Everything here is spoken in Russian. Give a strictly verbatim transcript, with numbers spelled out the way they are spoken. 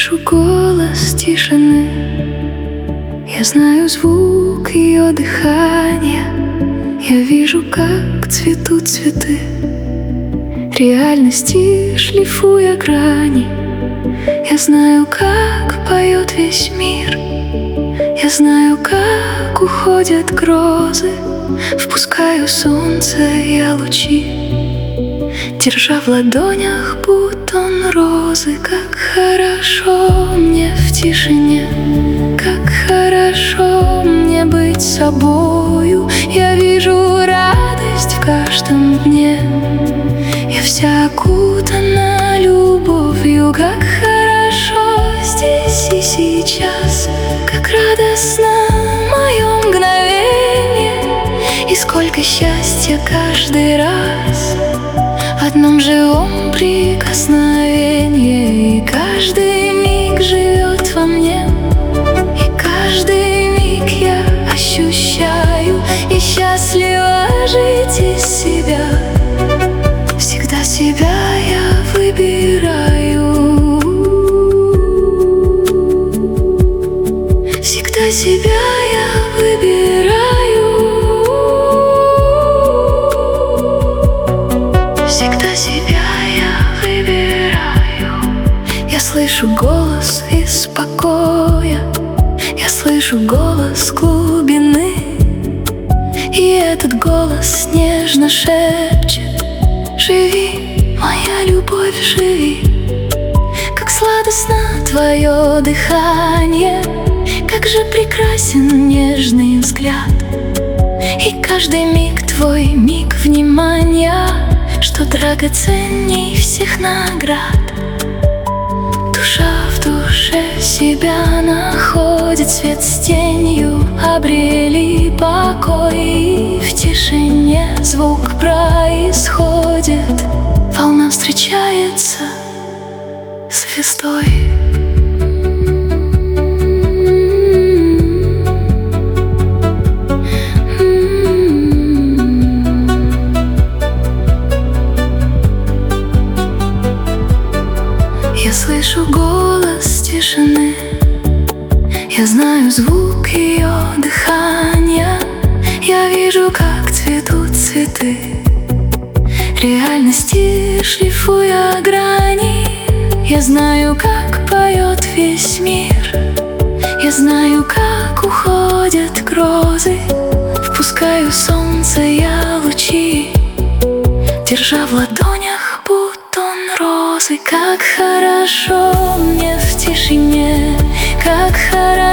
слышу голос тишины, я знаю звук ее дыхания, я вижу, как цветут цветы реальности, шлифуя грани. Я знаю, как поет весь мир, я знаю, как уходят грозы. Впускаю солнце я лучи, держа в ладонях бутон розы. Как хорошо мне в тишине, как хорошо мне быть собою. Я вижу радость в каждом дне, я вся окутана любовью. Как хорошо здесь и сейчас, как радостно мое мгновение, и сколько счастья каждый раз в одном живом прикосновении. И каждый миг живет во мне, и каждый миг я ощущаю, и счастлива жить из себя. Всегда себя я выбираю, всегда себя я выбираю, всегда себя я выбираю. Я слышу голос из покоя, я слышу голос глубины, и этот голос нежно шепчет: живи, моя любовь, живи. Как сладостно твое дыхание, как же прекрасен нежный взгляд, и каждый миг твой миг внимания, что драгоценней всех наград. Душа в душе себя находит, свет с тенью обрели покой, и в тишине звук происходит, волна встречается с звездой. Я слышу голос тишины, я знаю звук ее дыхания, я вижу, как цветут цветы реальности, шлифуя грани. Я знаю, как поет весь мир, я знаю, как уходят грозы. Впускаю солнце я лучи, держа в ладонях бутон розы. Как хорошо мне в тишине, как хорошо